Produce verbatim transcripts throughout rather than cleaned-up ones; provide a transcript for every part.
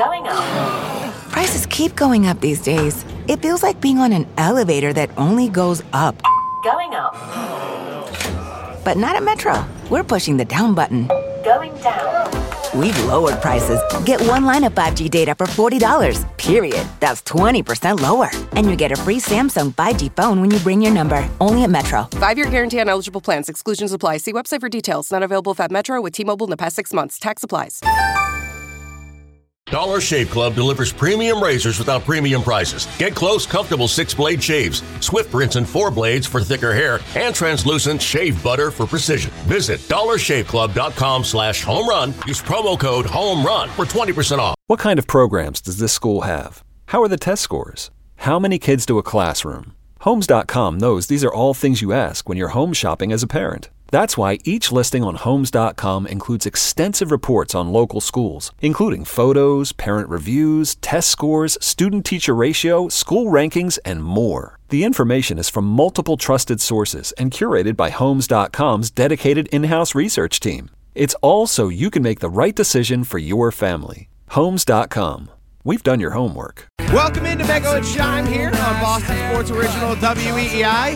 Going up. Prices keep going up these days. It feels like being on an elevator that only goes up. Going up. But not at Metro. We're pushing the down button. Going down. We've lowered prices. Get one line of five G data for forty dollars, period. That's twenty percent lower. And you get a free Samsung five G phone when you bring your number. Only at Metro. Five-year guarantee on eligible plans. Exclusions apply. See website for details. Not available if at Metro with T-Mobile in the past six months. Tax applies. Dollar Shave Club delivers premium razors without premium prices. Get close, comfortable six-blade shaves, swift rinse and four blades for thicker hair, and translucent shave butter for precision. Visit dollarshaveclub.com slash home run. Use promo code HOMERUN for twenty percent off. What kind of programs does this school have? How are the test scores? How many kids do a classroom? Homes dot com knows these are all things you ask when you're home shopping as a parent. That's why each listing on Homes dot com includes extensive reports on local schools, including photos, parent reviews, test scores, student-teacher ratio, school rankings, and more. The information is from multiple trusted sources and curated by Homes dot com's dedicated in-house research team. It's all so you can make the right decision for your family. Homes dot com. We've done your homework. Welcome into Mego and Shime here on Boston Sports Original W E E I.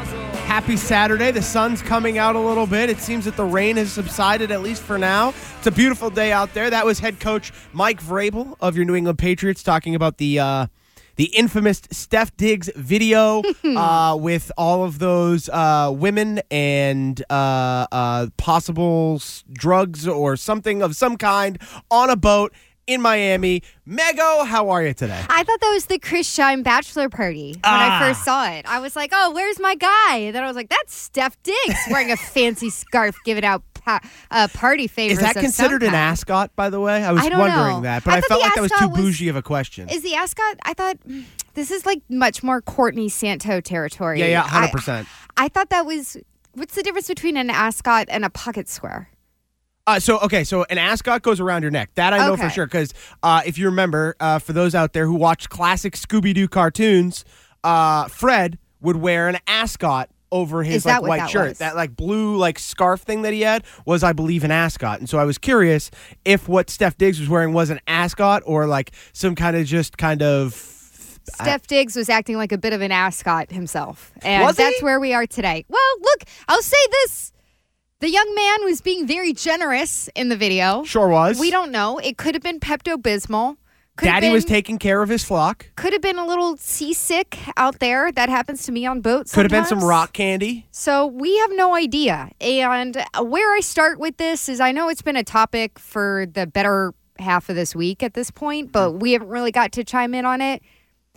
Happy Saturday. The sun's coming out a little bit. It seems that the rain has subsided, at least for now. It's a beautiful day out there. That was head coach Mike Vrabel of your New England Patriots talking about the uh, the infamous Steph Diggs video uh, with all of those uh, women and uh, uh, possible s- drugs or something of some kind on a boat in Miami. Mego, how are you today? I thought that was the Chris Shine bachelor party when Ah. I first saw it. I was like, oh, where's my guy? And then I was like, that's Steph Diggs wearing a fancy scarf giving out pa- uh, party favors. Is that of considered some an kind. ascot, by the way? I was I don't wondering know. that, but I I, thought felt the like that was too ascot was- bougie of a question. Is the ascot? I thought mm, this is like much more Courtney Santo territory. yeah, yeah, one hundred I- percent. I thought that was, what's the difference between an ascot and a pocket square? Uh, so, okay, so an ascot goes around your neck. That I know for Okay. sure, because uh, if you remember, uh, for those out there who watch classic Scooby-Doo cartoons, uh, Fred would wear an ascot over his Is that like what white that shirt. was? That like blue like scarf thing that he had was, I believe, an ascot. And so I was curious if what Steph Diggs was wearing was an ascot or like some kind of just kind of... Steph Diggs was acting like a bit of an ascot himself. And Was he? that's where we are today. Well, look, I'll say this. The young man was being very generous in the video. Sure was. We don't know. It could have been Pepto-Bismol. Could have Daddy was been- taking care of his flock. Could have been a little seasick out there. That happens to me on boats Could have been some sometimes. rock candy. So we have no idea. And where I start with this is I know it's been a topic for the better half of this week at this point, but we haven't really got to chime in on it.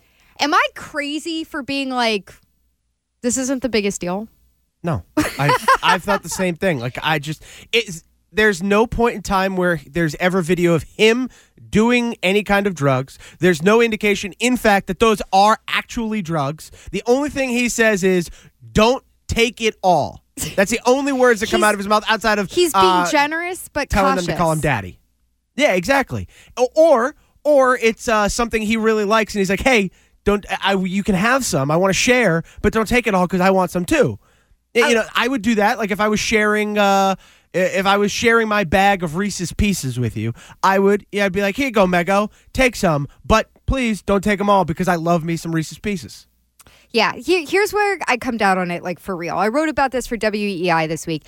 Am I crazy for being like, this isn't the biggest deal? No, I've, I've thought the same thing. Like, I just, it's, there's no point in time where there's ever video of him doing any kind of drugs. There's no indication, in fact, that those are actually drugs. The only thing he says is, don't take it all. That's the only words that come He's- out of his mouth outside of He's being uh, generous, but telling cautious. them to call him daddy. Yeah, exactly. O- Or, or it's uh, something he really likes, and he's like, hey, don't, I, you can have some. I want to share, but don't take it all because I want some too. You I- know, I would do that. Like if I was sharing, uh, if I was sharing my bag of Reese's Pieces with you, I would, yeah, I'd be like, here you go, Mego, take some, but please don't take them all because I love me some Reese's Pieces. Yeah, here, here's where I come down on it, like, for real. I wrote about this for W E E I this week.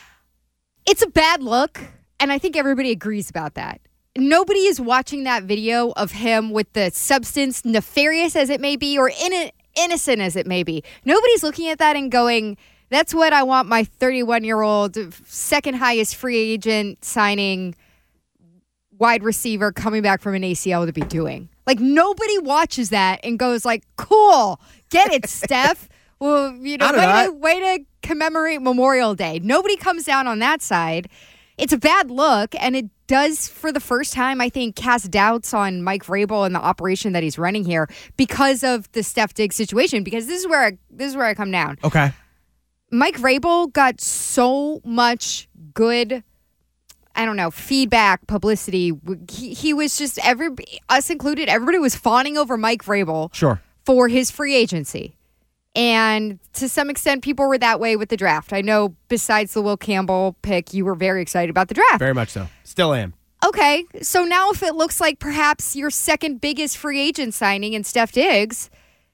It's a bad look, and I think everybody agrees about that. Nobody is watching that video of him with the substance, nefarious as it may be, or in innocent as it may be. Nobody's looking at that and going, that's what I want my thirty-one-year-old second highest free agent signing wide receiver coming back from an A C L to be doing. Like, nobody watches that and goes like, cool, get it, Steph. Well, you know, I don't way know. to, way to commemorate Memorial Day. Nobody comes down on that side. It's a bad look, and it does, for the first time, I think, cast doubts on Mike Vrabel and the operation that he's running here because of the Steph Diggs situation. Because this is where I, this is where I come down. Okay. Mike Vrabel got so much good, I don't know, feedback, publicity. He, he was just, every us included, everybody was fawning over Mike Vrabel Sure. for his free agency. And to some extent, people were that way with the draft. I know besides the Will Campbell pick, you were very excited about the draft. Very much so. Still am. Okay, so now if it looks like perhaps your second biggest free agent signing in Steph Diggs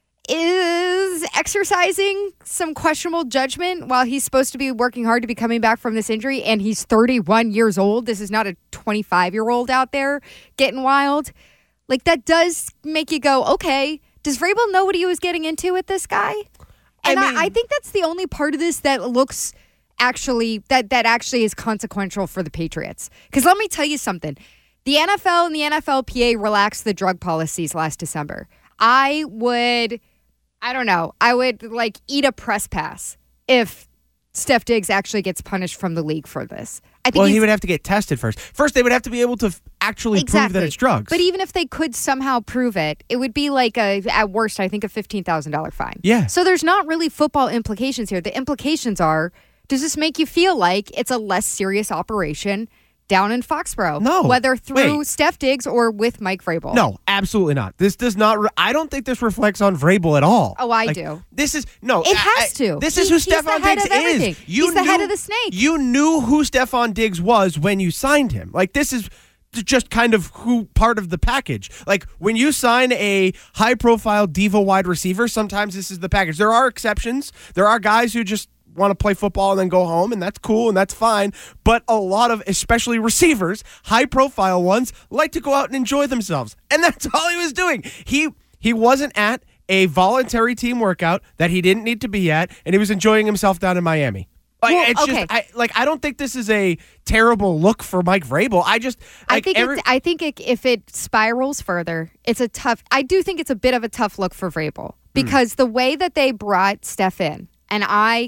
is exercising some questionable judgment while he's supposed to be working hard to be coming back from this injury, and he's thirty-one years old. This is not a twenty-five-year-old out there getting wild. Like, that does make you go, okay, does Vrabel know what he was getting into with this guy? And I, mean- I, I think that's the only part of this that looks actually, that, that actually is consequential for the Patriots. Because let me tell you something. The N F L and the N F L P A relaxed the drug policies last December. I would, I don't know, I would like eat a press pass if Steph Diggs actually gets punished from the league for this. I think Well, he he's- would have to get tested first. First, they would have to be able to f- actually exactly. prove that it's drugs. But even if they could somehow prove it, it would be like a, at worst, I think a fifteen thousand dollars fine. Yeah. So there's not really football implications here. The implications are, does this make you feel like it's a less serious operation down in Foxborough? No. Whether through Wait. Steph Diggs or with Mike Vrabel? No, absolutely not. This does not. Re- I don't think this reflects on Vrabel at all. Oh, I Like, do. This is no. It I- has I- to. This He- is who he's the Stephon head Diggs of everything. is. You He's the knew, head of the snake. You knew who Stephon Diggs was when you signed him. Like this is just kind of who part of the package. Like when you sign a high-profile diva wide receiver, sometimes this is the package. There are exceptions. There are guys who just want to play football and then go home, and that's cool and that's fine. But a lot of, especially receivers, high-profile ones, like to go out and enjoy themselves, and that's all he was doing. He he wasn't at a voluntary team workout that he didn't need to be at, and he was enjoying himself down in Miami. Like Well, it's okay. just, I like. I don't think this is a terrible look for Mike Vrabel. I just, I like, think every, it's, I think it, if it spirals further, it's a tough. I do think it's a bit of a tough look for Vrabel because the way that they brought Steph in, and I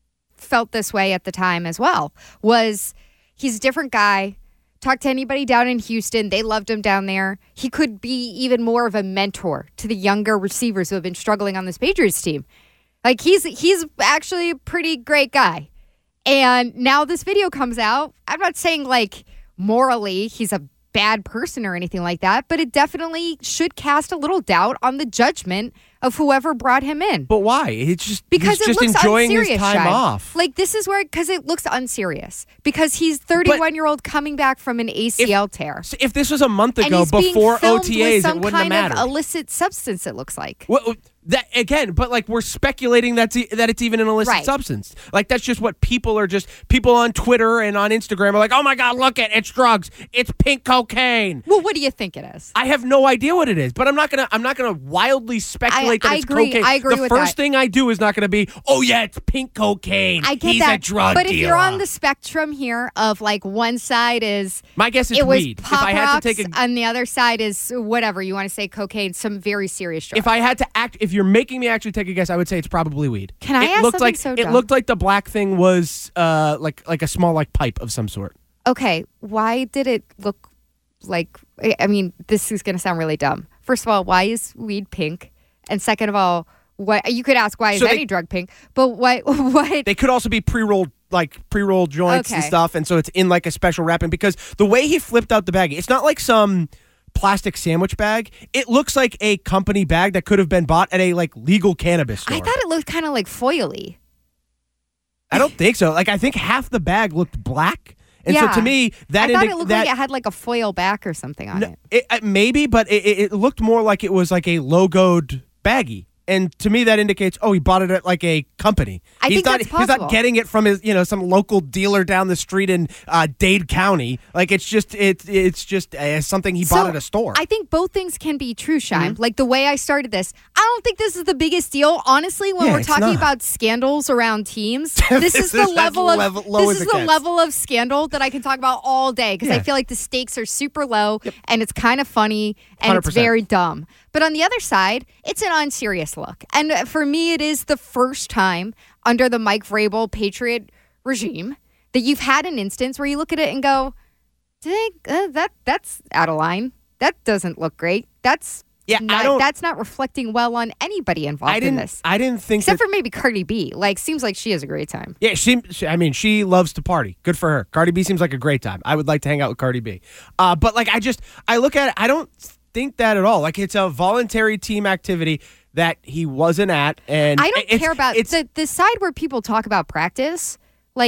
felt this way at the time as well, was he's a different guy. Talk to anybody down in Houston, they loved him down there. He could be even more of a mentor to the younger receivers who have been struggling on this Patriots team. Like he's he's actually a pretty great guy. And now this video comes out. I'm not saying like morally he's a bad person or anything like that, but it definitely should cast a little doubt on the judgment of whoever brought him in. but why? It's just Because he's it just looks enjoying unserious, his time Shine. off. Like this is where, because it looks unserious. Because he's thirty-one-year-old coming back from an A C L tear. So if this was a month And ago he's being before filmed O T with As, some it wouldn't have kind of mattered. illicit substance, it looks like. Well, that again, but like we're speculating that's e- that it's even an illicit Right. substance. Like that's just what people are just people on Twitter and on Instagram are like, oh my god, look at it's drugs, it's pink cocaine. Well, what do you think it is? I have no idea what it is, but I'm not gonna I'm not gonna wildly speculate I- that I it's agree. cocaine. I agree the with first that. thing I do is not gonna be, oh yeah, it's pink cocaine. I get He's that. a drug but if dealer. you're on the spectrum here of like one side is My guess is it was weed. If pop I had to rocks, take a and the other side is whatever you want to say, cocaine, some very serious drugs. If I had to act, if you're making me actually take a guess, I would say it's probably weed. Can I it ask looked something like, so It dumb? looked like the black thing was uh, like like a small like pipe of some sort. Okay, why did it look like? I mean, this is going to sound really dumb. First of all, why is weed pink? And second of all, what you could ask why is So they- any drug pink? But what? What? They could also be pre-rolled like pre-rolled joints and Okay. stuff, and so it's in like a special wrapping because the way he flipped out the bag, it's not like some plastic sandwich bag. It looks like a company bag that could have been bought at a like legal cannabis store. I thought it looked kind of like foily. I don't think so. Like I think half the bag looked black. And yeah. so to me, that I thought indi- it looked that, like it had like a foil back or something on No, it. it, uh, maybe, but it, it, it looked more like it was like a logoed baggie. And to me, that indicates, oh, he bought it at like a company. I he's think not, that's He's possible. not getting it from his, you know, some local dealer down the street in uh, Dade County. Like it's just, it, it's just uh, something he bought So, at a store. I think both things can be true, Shime. Mm-hmm. Like the way I started this, I don't think this is the biggest deal. Honestly, when Yeah, we're it's talking not. about scandals around teams, this is the That's level of level- low this as is it the gets. level of scandal that I can talk about all day because I Yeah. feel like the stakes are super low and it's kind of funny and one hundred it's percent. very dumb. But on the other side, it's an unserious look. And for me, it is the first time under the Mike Vrabel Patriot regime that you've had an instance where you look at it and go, "Dang, uh, that that's out of line. That doesn't look great. That's Yeah, I not, don't- that's not reflecting well on anybody involved I in didn't, this, I didn't think except that, for maybe Cardi B. Like, seems like she has a great time. Yeah, she, she. I mean, she loves to party. Good for her. Cardi B seems like a great time. I would like to hang out with Cardi B. Uh, but like, I just, I look at it. I don't think that at all. Like, it's a voluntary team activity that he wasn't at, and I don't it's- care about it's. the the side where people talk about practice. Like,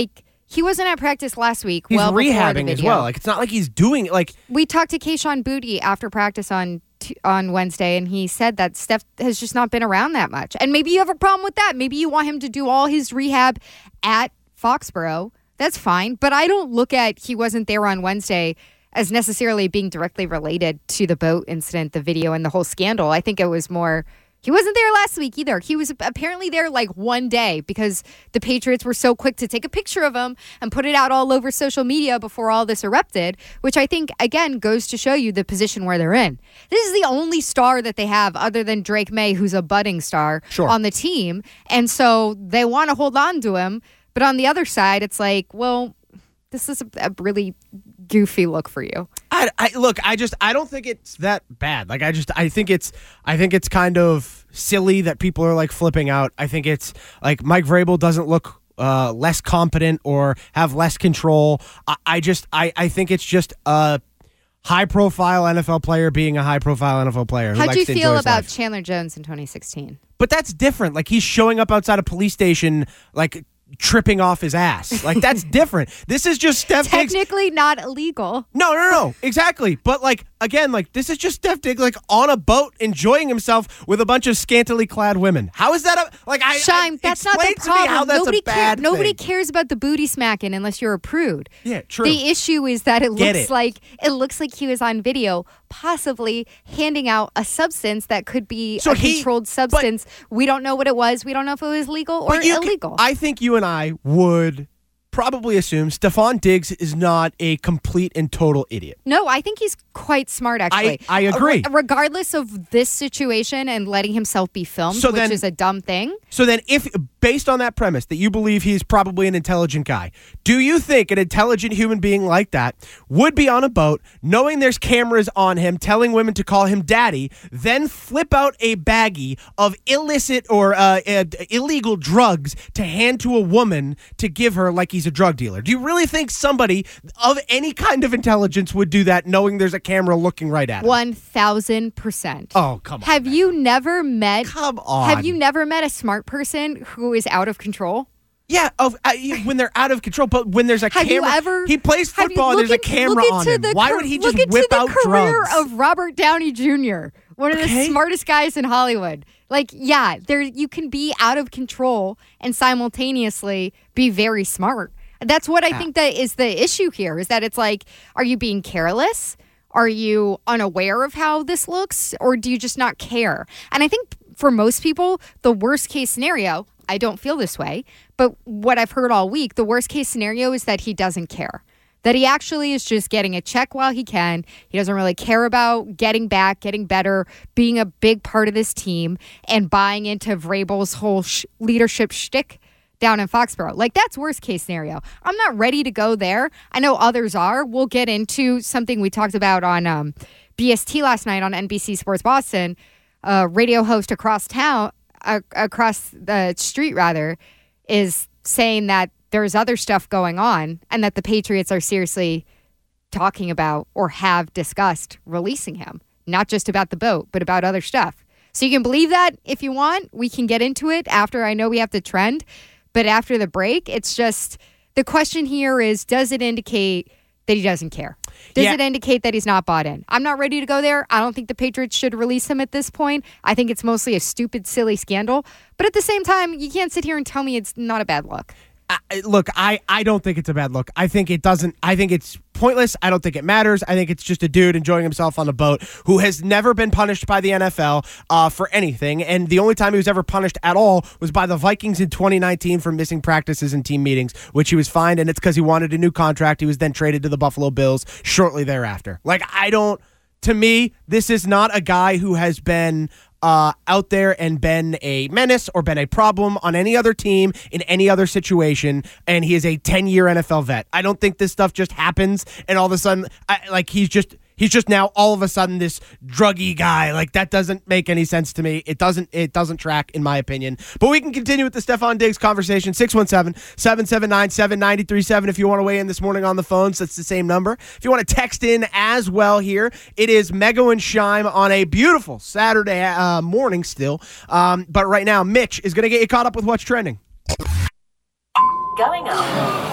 He wasn't at practice last week. He's well rehabbing the as video. well. Like, it's not like he's doing it. Like, we talked to Keyshawn Booty after practice on t- on Wednesday, and he said that Steph has just not been around that much. And maybe you have a problem with that. Maybe you want him to do all his rehab at Foxborough. That's fine. But I don't look at he wasn't there on Wednesday as necessarily being directly related to the boat incident, the video, and the whole scandal. I think it was more... He wasn't there last week either. He was apparently there like one day because the Patriots were so quick to take a picture of him and put it out all over social media before all this erupted, which I think, again, goes to show you the position where they're in. This is the only star that they have other than Drake May, who's a budding star sure. on the team. And so they want to hold on to him. But on the other side, it's like, well, this is a, a really goofy look for you. I, I look, I just I don't think it's that bad. Like I just I think it's I think it's kind of silly that people are like flipping out. I think it's like Mike Vrabel doesn't look uh, less competent or have less control. I, I just I, I think it's just a high profile N F L player being a high profile N F L player. How'd you feel about life. Chandler Jones in twenty sixteen? But that's different. Like he's showing up outside a police station like tripping off his ass. Like that's different. This is just Steph Diggs. Technically not illegal. No, no, no, exactly. But like again, like this is just Steph Diggs like on a boat enjoying himself with a bunch of scantily clad women. How is that a like I Shime, I, that's not the explain to me how problem. that's Nobody a bad care, nobody thing. cares about the booty smacking unless you're a prude. Yeah, true. The issue is that it Get looks it. like it looks like he was on video possibly handing out a substance that could be So a he- controlled substance. We don't know what it was. We don't know if it was legal or But you can- illegal. I think you and I would probably assume Stephon Diggs is not a complete and total idiot. No, I think he's quite smart, actually. I agree. Re- regardless of this situation and letting himself be filmed, So which then- is a dumb thing. So then if, based on that premise, that you believe he's probably an intelligent guy, do you think an intelligent human being like that would be on a boat, knowing there's cameras on him, telling women to call him daddy, then flip out a baggie of illicit or uh, uh, illegal drugs to hand to a woman to give her like he's a drug dealer? Do you really think somebody of any kind of intelligence would do that knowing there's a camera looking right at him? one thousand percent. Oh, come on. Have man. you never met... Come on. Have you never met a smart person who is out of control? Yeah, of uh, when they're out of control, but when there's a Have you camera, ever? he plays have you- football. And look there's a into- camera look on into him. the Why car- would he look just into whip the out career drugs? of Robert Downey Junior, one of the Okay. smartest guys in Hollywood. Like, yeah, there you can be out of control and simultaneously be very smart. That's what I think that is the issue here. Is that it's like, are you being careless? Are you unaware of how this looks, or do you just not care? And I think for most people, the worst case scenario, I don't feel this way, but what I've heard all week, the worst case scenario is that he doesn't care. That he actually is just getting a check while he can. He doesn't really care about getting back, getting better, being a big part of this team, and buying into Vrabel's whole sh- leadership shtick down in Foxborough. Like, that's worst case scenario. I'm not ready to go there. I know others are. We'll get into something we talked about on um, B S T last night on N B C Sports Boston. A radio host across town, uh, across the street rather, is saying that there's other stuff going on and that the Patriots are seriously talking about or have discussed releasing him. Not just about the boat, but about other stuff. So you can believe that if you want. We can get into it after. I know we have to trend. But after the break, it's just the question here is, does it indicate that he doesn't care? Does Yeah. it indicate that he's not bought in? I'm not ready to go there. I don't think the Patriots should release him at this point. I think it's mostly a stupid, silly scandal. But at the same time, you can't sit here and tell me it's not a bad look. I, look, I, I don't think it's a bad look. I think it doesn't. I think it's pointless. I don't think it matters. I think it's just a dude enjoying himself on a boat who has never been punished by the N F L uh, for anything. And the only time he was ever punished at all was by the Vikings in twenty nineteen for missing practices and team meetings, which he was fined. And it's because he wanted a new contract. He was then traded to the Buffalo Bills shortly thereafter. Like, I don't. To me, this is not a guy who has been uh, out there and been a menace or been a problem on any other team in any other situation, and he is a ten-year N F L vet. I don't think this stuff just happens, and all of a sudden, I, like he's just he's just now all of a sudden this druggy guy. Like, that doesn't make any sense to me. It doesn't it doesn't track, in my opinion. But we can continue with the Stephon Diggs conversation. six one seven, seven seven nine, seven nine three seven if you want to weigh in this morning on the phones. That's the same number. If you want to text in as well here, it is Mego and Shime on a beautiful Saturday uh, morning still. Um, but right now, Mitch is going to get you caught up with what's trending. Going up.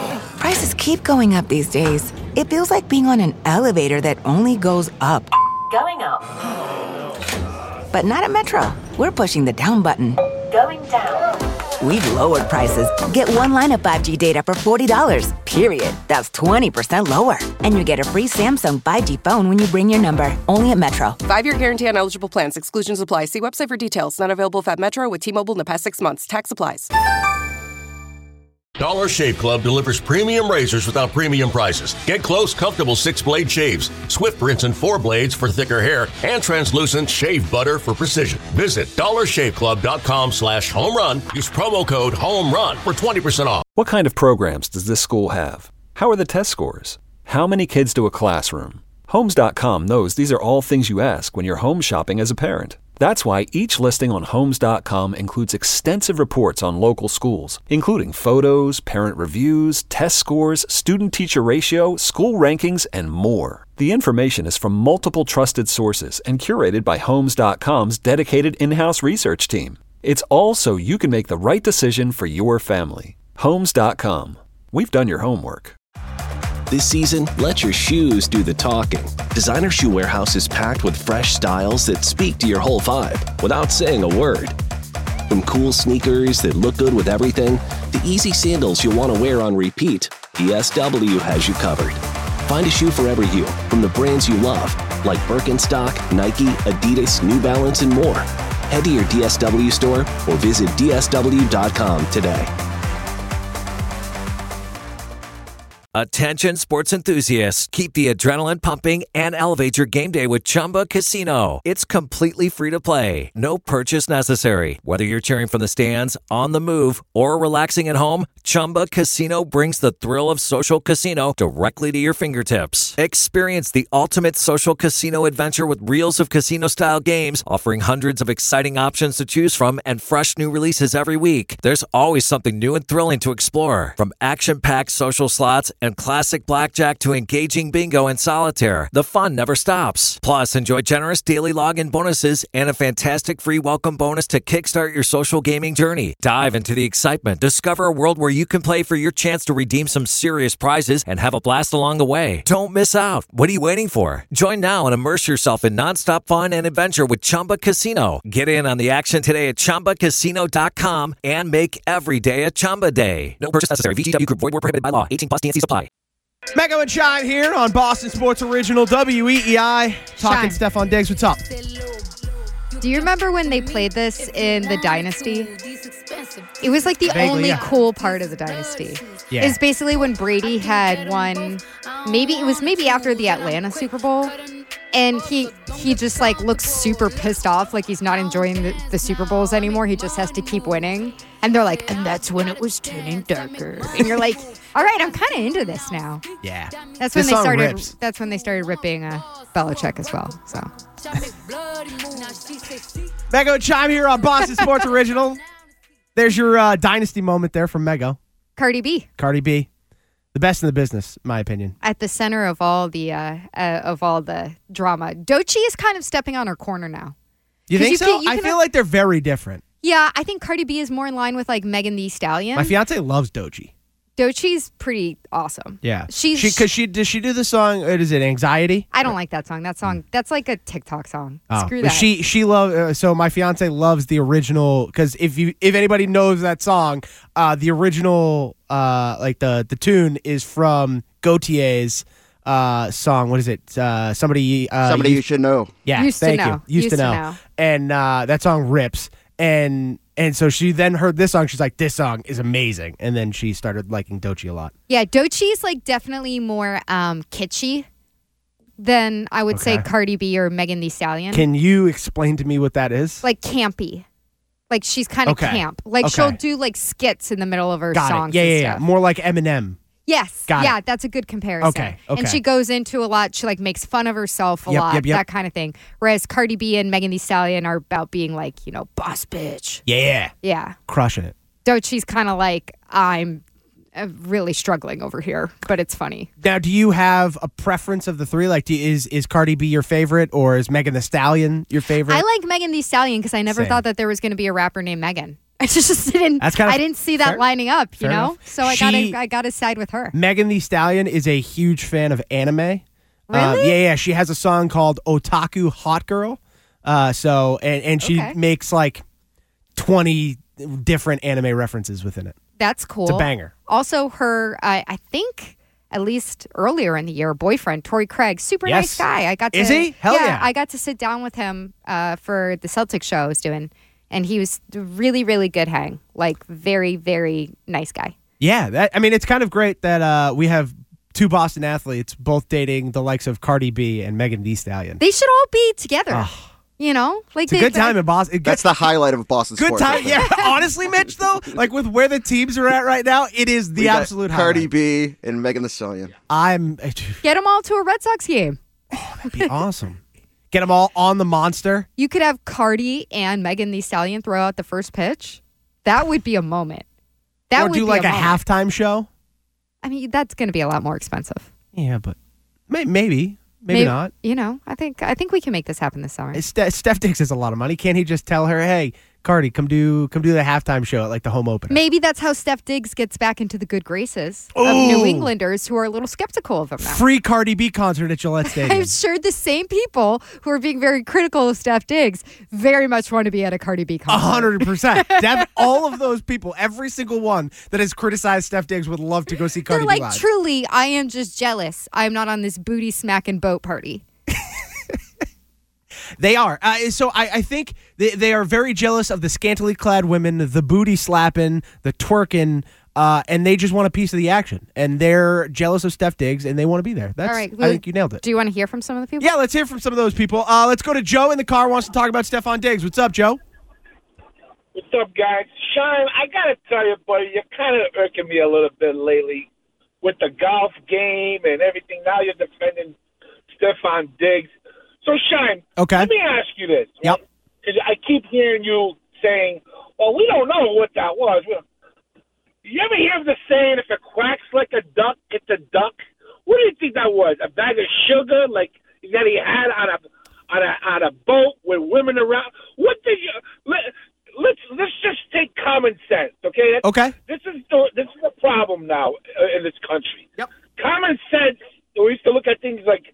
Prices keep going up these days. It feels like being on an elevator that only goes up. Going up. But not at Metro. We're pushing the down button. Going down. We've lowered prices. Get one line of five G data for forty dollars, period. That's twenty percent lower. And you get a free Samsung five G phone when you bring your number. Only at Metro. Five-year guarantee on eligible plans. Exclusions apply. See website for details. Not available at Metro with T-Mobile in the past six months. Tax applies. Dollar Shave Club delivers premium razors without premium prices. Get close, comfortable six-blade shaves, Swift rinse and four blades for thicker hair, and translucent shave butter for precision. Visit dollar shave club dot com slash home run. Use promo code HOMERUN for twenty percent off. What kind of programs does this school have? How are the test scores? How many kids do a classroom? Homes dot com knows these are all things you ask when you're home shopping as a parent. That's why each listing on Homes dot com includes extensive reports on local schools, including photos, parent reviews, test scores, student-teacher ratio, school rankings, and more. The information is from multiple trusted sources and curated by Homes dot com's dedicated in-house research team. It's all so you can make the right decision for your family. Homes dot com. We've done your homework. This season, let your shoes do the talking. Designer Shoe Warehouse is packed with fresh styles that speak to your whole vibe without saying a word. From cool sneakers that look good with everything, to easy sandals you'll want to wear on repeat, D S W has you covered. Find a shoe for every you from the brands you love, like Birkenstock, Nike, Adidas, New Balance, and more. Head to your D S W store or visit D S W dot com today. Attention sports enthusiasts, keep the adrenaline pumping and elevate your game day with Chumba Casino. It's completely free to play. No purchase necessary. Whether you're cheering from the stands, on the move, or relaxing at home, Chumba Casino brings the thrill of social casino directly to your fingertips. Experience the ultimate social casino adventure with reels of casino-style games, offering hundreds of exciting options to choose from and fresh new releases every week. There's always something new and thrilling to explore, from action-packed social slots and classic blackjack to engaging bingo and solitaire. The fun never stops. Plus, enjoy generous daily login bonuses and a fantastic free welcome bonus to kickstart your social gaming journey. Dive into the excitement. Discover a world where you can play for your chance to redeem some serious prizes and have a blast along the way. Don't miss out. What are you waiting for? Join now and immerse yourself in nonstop fun and adventure with Chumba Casino. Get in on the action today at chumba casino dot com and make every day a Chumba day. No purchase necessary. V G W Group. Void where prohibited by law. eighteen plus. T N C supply. Mego and Shine here on Boston Sports Original W E E I. Talking Shine. Stephon Diggs. What's up? Do you remember when they played this in the Dynasty? It was like the Vaguely, only yeah. cool part of the Dynasty. Yeah. It's basically when Brady had won, maybe it was maybe after the Atlanta Super Bowl, and he he just like looks super pissed off, like he's not enjoying the, the Super Bowls anymore. He just has to keep winning. And they're like, and that's when it was turning darker. And you're like, all right, I'm kind of into this now. Yeah. That's when This they song started. rips. That's when they started ripping uh, Belichick as well. So Mego and Chime here on Boston Sports Original. There's your uh, Dynasty moment there from Mego. Cardi B. Cardi B. The best in the business, in my opinion. At the center of all the uh, uh, of all the drama. Doechii is kind of stepping on her corner now. You 'Cause think you so? can- you I can- feel like they're very different. Yeah, I think Cardi B is more in line with like Megan Thee Stallion. My fiance loves Doechii. Doechii's pretty awesome. Yeah. She's she because she does she do the song? What is it? Anxiety. I don't like that song. That song that's like a TikTok song. Oh, Screw but that. She she love uh, so my fiance loves the original because if you if anybody knows that song, uh, the original uh like the the tune is from Gautier's uh song. What is it? Uh, somebody uh, Somebody you used- should know. Yeah, Used to thank Know. you. Used, Used to, to know. Know. And uh, that song rips. And and so she then heard this song. She's like, this song is amazing. And then she started liking Doechii a lot. yeah, Doechii's like definitely more um, kitschy than I would say Okay. Cardi B or Megan Thee Stallion. Can you explain to me what that is? like campy. Like she's kind of Okay. camp. Like Okay. she'll do like skits in the middle of her Got songs. it. Yeah, and yeah, yeah. stuff. More like Eminem. Yes. Got yeah, it. that's a good comparison. Okay, okay. And she goes into a lot. She like makes fun of herself a Yep, lot, yep, yep. that kind of thing. Whereas Cardi B and Megan Thee Stallion are about being like, you know, boss bitch. Yeah. Yeah. Crushing it. Doechii's kind of like, I'm uh, really struggling over here, but it's funny. Now, do you have a preference of the three? Like, do, is is Cardi B your favorite, or is Megan Thee Stallion your favorite? I like Megan Thee Stallion because I never Same. thought that there was going to be a rapper named Megan. I just didn't. That's kinda I didn't see that fair- lining up. You fair know, enough. so I She- gotta I gotta side with her. Megan Thee Stallion is a huge fan of anime. Really? Uh, yeah, yeah. She has a song called "Otaku Hot Girl." Uh, so and and she Okay. makes like twenty different anime references within it. That's cool. It's a banger. Also, her I I think at least earlier in the year, boyfriend Torrey Craig, super Yes. nice guy. I got to, Is he? Hell yeah. I got to sit down with him uh, for the Celtics show I was doing, and he was really really good hang. Like very very nice guy. Yeah, that, I mean, it's kind of great that uh, we have two Boston athletes both dating the likes of Cardi B and Megan Thee Stallion. They should all be together. You know, like It's a they- good time in Boston. That's the highlight of Boston Good sports. time. right there. Yeah, honestly, Mitch, though, like with where the teams are at right now, it is the We got absolute Cardi highlight. B and Megan Thee Stallion. I'm. Get them all to a Red Sox game. That'd be awesome. Get them all on the monster. You could have Cardi and Megan Thee Stallion throw out the first pitch. That would be a moment. That or would do be like a, moment. halftime show. I mean, that's going to be a lot more expensive. Yeah, but may- maybe, maybe, not. You know, I think I think we can make this happen this summer. Ste- Steph Diggs has a lot of money. Can't he just tell her, "Hey, Cardi, come do come do the halftime show at like the home opener"? Maybe that's how Steph Diggs gets back into the good graces of Ooh. New Englanders who are a little skeptical of him now. Free Cardi B concert at Gillette Stadium. I'm sure the same people who are being very critical of Steph Diggs very much want to be at a Cardi B A concert. hundred percent. Dev- All of those people, every single one that has criticized Steph Diggs would love to go see Cardi They're B like, live. truly, I am just jealous. I'm not on this booty smacking boat party. They are. Uh, so I, I think they, they are very jealous of the scantily clad women, the booty slapping, the twerking, uh, and they just want a piece of the action. And they're jealous of Steph Diggs, and they want to be there. That's, All right, I think you nailed it. Do you want to hear from some of the people? Yeah, let's hear from some of those people. Uh, let's go to Joe in the car. Wants to talk about Stephon Diggs. What's up, Joe? What's up, guys? Shine, I got to tell you, buddy, you're kind of irking me a little bit lately with the golf game and everything. Now you're defending Stephon Diggs. So, Shine, Okay. let me ask you this. Yep. Because I keep hearing you saying, well, we don't know what that was. We don't- You ever hear the saying, if it quacks like a duck, it's a duck? What do you think that was? A bag of sugar like that he had on a on a on a boat with women around? What did you? Let, let's let's just take common sense, okay? That's, Okay. This is the this is the problem now uh, in this country. Yep. Common sense. We used to look at things like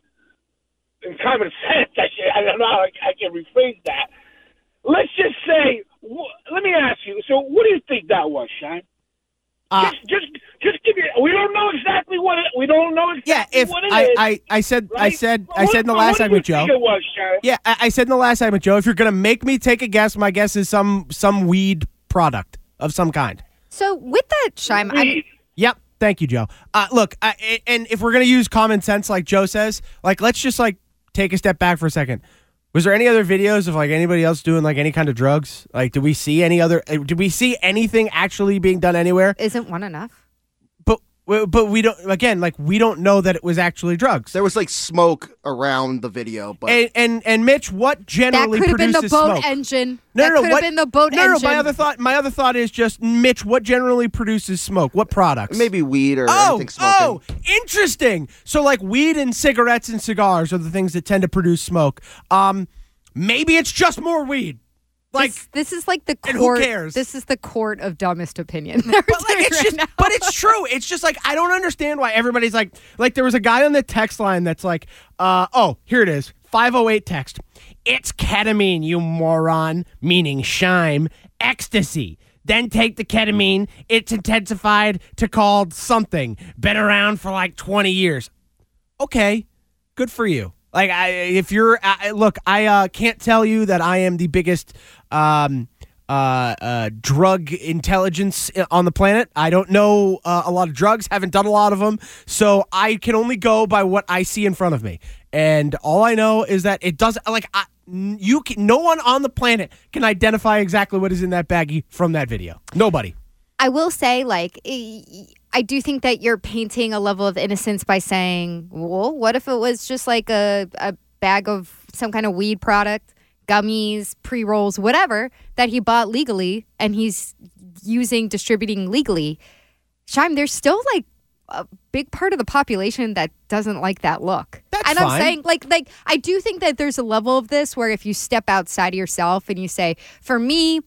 in common sense. I should, I don't know how I, I can rephrase that. Let's just say. Wh- let me ask you. So, what do you think that was, Shine? Uh, just, just, just give me. We don't know exactly what it. We don't know exactly yeah, if what it I, is, I, I said I right? said But I what- said in the but last what do segment, you Joe. think it was, Shine? Yeah, I, I said in the last segment, Joe, if you're gonna make me take a guess, my guess is some some weed product of some kind. So with that, Shime, I mean, Yep. Thank you, Joe. Uh, look, I, and if we're gonna use common sense, like Joe says, like let's just like take a step back for a second. Was there any other videos of like anybody else doing like any kind of drugs? Like, did we see any other? uh, Did we see anything actually being done anywhere? isn't one enough? But but we don't. Again, like we don't know that it was actually drugs. There was like smoke around the video, but And and, and Mitch, what That generally could have been the produces boat smoke? engine. No, that no, no. could What, have been the boat no, engine. no. My other thought. My other thought is just Mitch. What generally produces smoke? What products? maybe weed or Oh, anything smoking. oh, interesting. So like weed and cigarettes and cigars are the things that tend to produce smoke. Um, maybe it's just more weed. Like, this, this is like the and who court. cares? This is the court of dumbest opinion. but like it's just, but it's true. It's just like I don't understand why everybody's like, like there was a guy on the text line that's like, uh, oh, here it is, five oh eight text. It's ketamine, you moron, meaning shime, ecstasy. Then take the ketamine. It's intensified to called something. Been around for like twenty years. Okay, good for you. Like, I, if you're, I, look, I uh, can't tell you that I am the biggest um, uh, uh, drug intelligence on the planet. I don't know uh, a lot of drugs, haven't done a lot of them, so I can only go by what I see in front of me. And all I know is that it doesn't, like, I, you can, no one on the planet can identify exactly what is in that baggie from that video. Nobody. I will say, like, I do think that you're painting a level of innocence by saying, well, what if it was just like a, a bag of some kind of weed product, gummies, pre-rolls, whatever, that he bought legally and he's using, distributing legally? Shime, there's still like a big part of the population that doesn't like that look. That's and fine. I'm saying, like, like I do think that there's a level of this where if you step outside of yourself and you say, for me,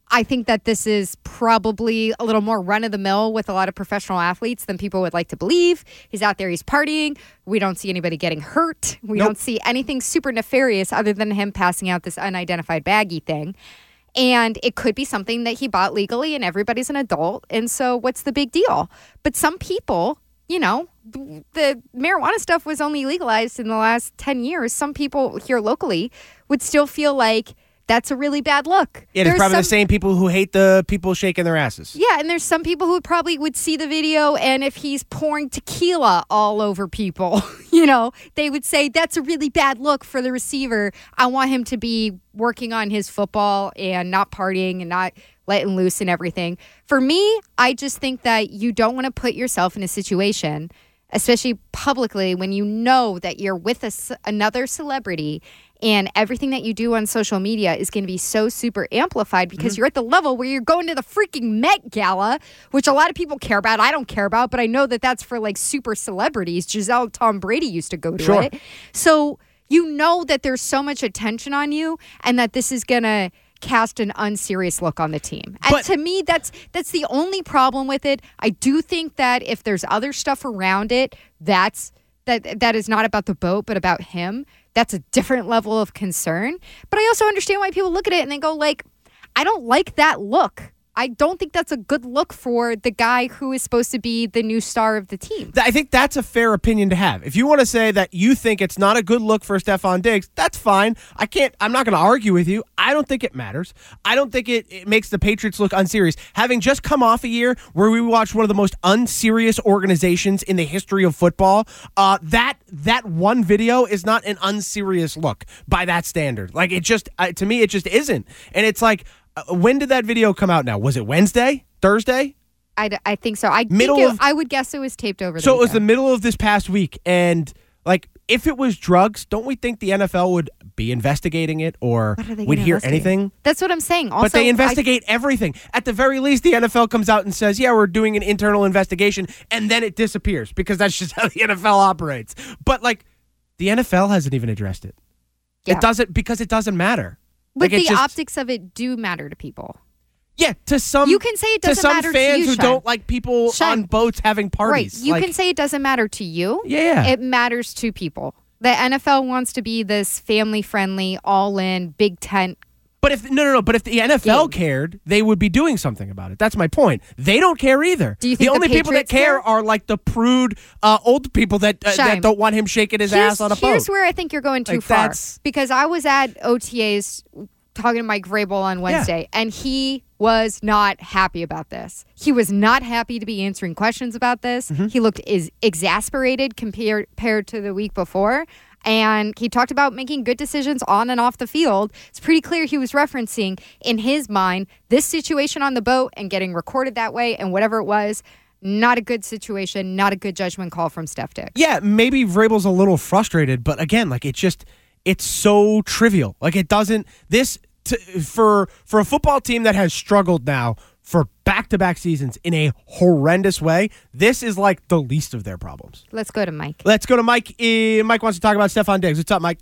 I think that this is probably a little more run-of-the-mill with a lot of professional athletes than people would like to believe. He's out there, he's partying. We don't see anybody getting hurt. We Nope. don't see anything super nefarious other than him passing out this unidentified baggie thing. And it could be something that he bought legally, and everybody's an adult. And so what's the big deal? But some people, you know, the marijuana stuff was only legalized in the last ten years. Some people here locally would still feel like that's a really bad look. Yeah, it's There's probably some- the same people who hate the people shaking their asses. Yeah, and there's some people who probably would see the video, and if he's pouring tequila all over people, you know, they would say that's a really bad look for the receiver. I want him to be working on his football and not partying and not letting loose and everything. For me, I just think that you don't want to put yourself in a situation, especially publicly, when you know that you're with a, c- another celebrity and everything that you do on social media is going to be so super amplified because Mm-hmm. you're at the level where you're going to the freaking Met Gala, which a lot of people care about. I don't care about, but I know that that's for like super celebrities. Giselle, Tom Brady used to go to Sure. it. So you know that there's so much attention on you and that this is going to cast an unserious look on the team. And But- to me, that's that's the only problem with it. I do think that if there's other stuff around it, that's that that is not about the boat, but about him. That's a different level of concern. But I also understand why people look at it and they go like, I don't like that look. I don't think that's a good look for the guy who is supposed to be the new star of the team. Th- I think that's a fair opinion to have. If you want to say that you think it's not a good look for Stephon Diggs, that's fine. I can't, I'm not going to argue with you. I don't think it matters. I don't think it, it makes the Patriots look unserious. Having just come off a year where we watched one of the most unserious organizations in the history of football, uh, that that one video is not an unserious look by that standard. Like it just, uh, to me, it just isn't. And it's like, uh, when did that video come out now? Was it Wednesday? Thursday? I, d- I think so. I Middle think it, of- I would guess it was taped over. So the it was the weekend. middle of this past week, and like if it was drugs, don't we think the N F L would be investigating it, or What are they we'd gonna hear investigate? anything? That's what I'm saying. Also, But they I- investigate everything. At the very least, the N F L comes out and says, "Yeah, we're doing an internal investigation," and then it disappears because that's just how the N F L operates. But like, the N F L hasn't even addressed it. Yeah. It doesn't because it doesn't matter. But Like, it the just- optics of it do matter to people. Yeah, to some You can say it doesn't to some matter to fans you, who Sean. don't like people Sean. on boats having parties. Right. You Like, can say it doesn't matter to you. Yeah. It matters to people. The N F L wants to be this family-friendly, all-in, big tent. But if no, no, no. But if the N F L Game. cared, they would be doing something about it. That's my point. They don't care either. Do you the think the only people that Patriots care, care? are like the prude uh, old people that uh, Shime. that don't want him shaking his Here's, ass on a boat. here's where I think you're going too Like, far. that's- Because I was at O T As talking to Mike Vrabel on Wednesday, and he was not happy about this. He was not happy to be answering questions about this. Mm-hmm. He looked is exasperated compared, compared to the week before. And he talked about making good decisions on and off the field. It's pretty clear he was referencing, in his mind, this situation on the boat and getting recorded that way and whatever it was, not a good situation, not a good judgment call from Steph Diggs. Yeah, maybe Vrabel's a little frustrated, but again, like it's just it's so trivial. Like it doesn't this t- for for a football team that has struggled now for back-to-back seasons in a horrendous way. This is like the least of their problems. Let's go to Mike. Let's go to Mike. Uh, Mike wants to talk about Stephon Diggs. What's up, Mike?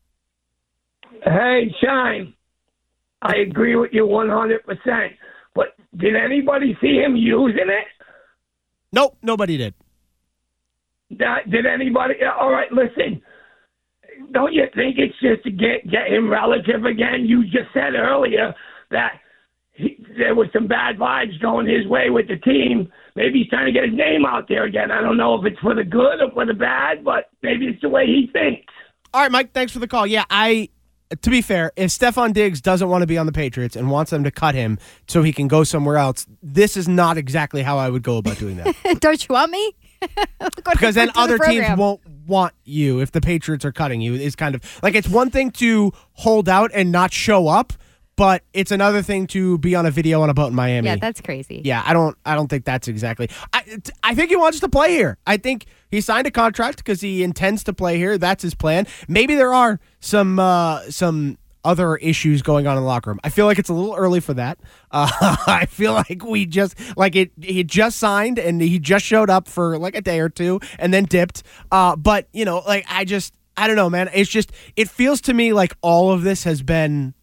Hey, Shine, I agree with you one hundred percent. But did anybody see him using it? Nope, nobody did. That, did anybody? All right, listen. Don't you think it's just to get, get him relative again? You just said earlier that he, there was some bad vibes going his way with the team. Maybe he's trying to get his name out there again. I don't know if it's for the good or for the bad, but maybe it's the way he thinks. All right, Mike, thanks for the call. Yeah, I to be fair, if Stephon Diggs doesn't want to be on the Patriots and wants them to cut him so he can go somewhere else, this is not exactly how I would go about doing that. Don't you want me? Because then to the other teams program. won't want you if the Patriots are cutting you. It's kind of like it's one thing to hold out and not show up, but it's another thing to be on a video on a boat in Miami. Yeah, that's crazy. Yeah, I don't I don't think that's exactly. I I think he wants to play here. I think he signed a contract because he intends to play here. That's his plan. Maybe there are some uh, some other issues going on in the locker room. I feel like it's a little early for that. Uh, I feel like we just like it. He just signed and he just showed up for like a day or two and then dipped. Uh, but you know, like I just I don't know, man. It's just it feels to me like all of this has been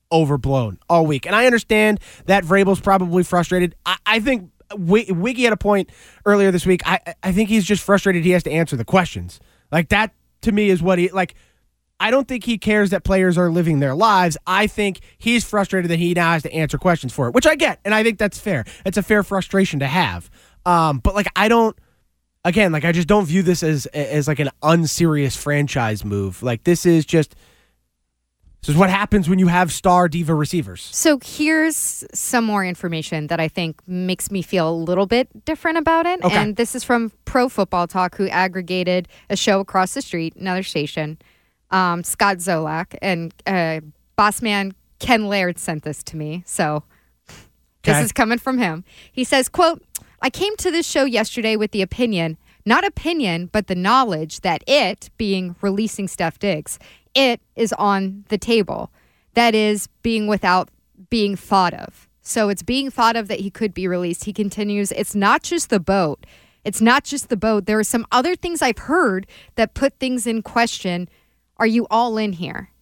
overblown all week. And I understand that Vrabel's probably frustrated. I, I think w- Wiggy had a point earlier this week. I, I think he's just frustrated he has to answer the questions. Like, that, to me, is what he, like, I don't think he cares that players are living their lives. I think he's frustrated that he now has to answer questions for it, which I get, and I think that's fair. It's a fair frustration to have. Um, but, like, I don't, again, like, I just don't view this as as like an unserious franchise move. Like, this is just, this is what happens when you have star diva receivers. So here's some more information that I think makes me feel a little bit different about it. Okay. And this is from Pro Football Talk, who aggregated a show across the street, another station. Um, Scott Zolak and uh, boss man Ken Laird sent this to me. So this Okay. is coming from him. He says, quote, I came to this show yesterday with the opinion, not opinion, but the knowledge that it, being releasing Steph Diggs, it is on the table. That is being without being thought of. So it's being thought of that he could be released. He continues, it's not just the boat. It's not just the boat. There are some other things I've heard that put things in question. Are you all in here?